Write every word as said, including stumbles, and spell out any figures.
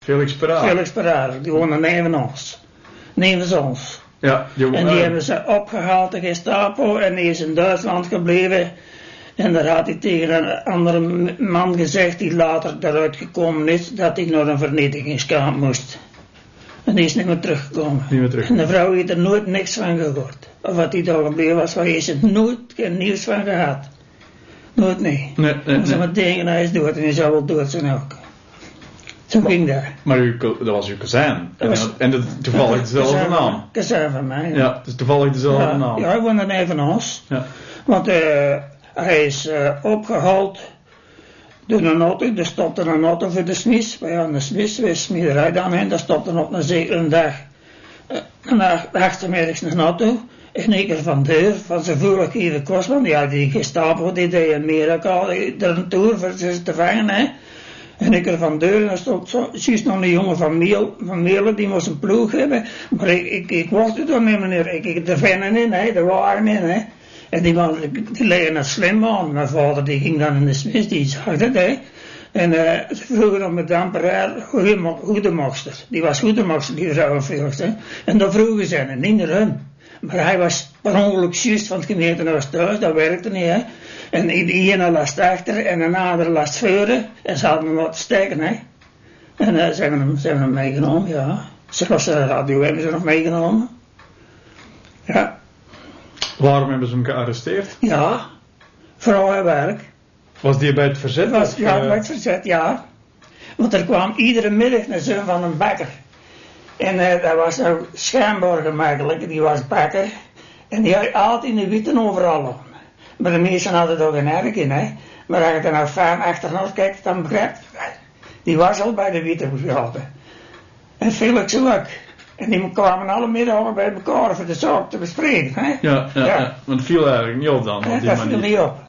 Felix Pereira. Felix Pereira, die woonde neven ons. Nevens ons. Ja, die En die hebben ze opgehaald, de Gestapo, en die is in Duitsland gebleven. En daar had hij tegen een andere man gezegd, die later eruit gekomen is, dat hij naar een vernietigingskamp moest. En die is niet meer teruggekomen. Niet meer terug. En de vrouw heeft er nooit niks van gehoord. Of wat hij daar gebleven was, waar heeft ze nooit geen nieuws van gehad. Nooit niet. Nee, nee, Ze nee. maar tegen hij is dood en hij zou wel dood zijn ook. Zo Maar, ging dat. Maar u, dat was uw cousin. En, was- en dat toevallig dezelfde Cousin van- naam. Cousin van mij. Ja, het is toevallig dezelfde ja, naam. ja, hij woonde neven ons. Ja. Want uh, hij is uh, opgehaald door een auto. Er stopte een auto voor de smies. Wij hadden een smies, wij smederij dan heen. Daar stopte op een zekere dag uh, naar achtermiddags een auto. En ik er van deur, van zijn voorlijke Kostman, die had die Gestapo, die deed in Amerika, er een tour voor ze te vangen, hè. En ik er van deur, en er stond zo, juist nog een jongen van Meel, van Meelen, die moest een ploeg hebben. Maar ik, ik, ik was het dan niet, meneer. Ik, ik de vennen in, hè, de wagen in, hè. En die man, die legde een slim aan. Mijn vader, die ging dan in de smis, die zag het, hè. En uh, ze vroegen dan met Damperer, goedemokster. Die was goedemokster, die vrouw vroeg, hè. En dan vroegen ze hem, niet naar hem. Maar hij was per ongeluk juist van het gemeentehuis thuis, dat werkte niet, hè. En de ene last achter en een andere last voren. En ze hadden hem laten steken, hè. En uh, ze, hebben hem, ze hebben hem meegenomen, ja. Zelfs de radio hebben ze nog meegenomen. Ja. Waarom hebben ze hem gearresteerd? Ja. Vooral werk. Was die bij het verzet? Was, of, ja, uh, bij het verzet, ja. Want er kwam iedere middag een zoon van een bakker. En uh, dat was nou schijnbaar gemakkelijk, die was bakker. En die had altijd in de witte overal aan. Maar de meesten hadden er ook een erg in, hè. Maar als je er nou fijn achternaast kijkt, dan begrijpt je het. Die was al bij de witte gehalte. En Felix ook. En die kwamen alle middagen bij elkaar voor de zaak te bespreken, hè. Ja, ja, ja. Ja. want het viel eigenlijk niet op dan, op Ja, die dat viel manier. niet op.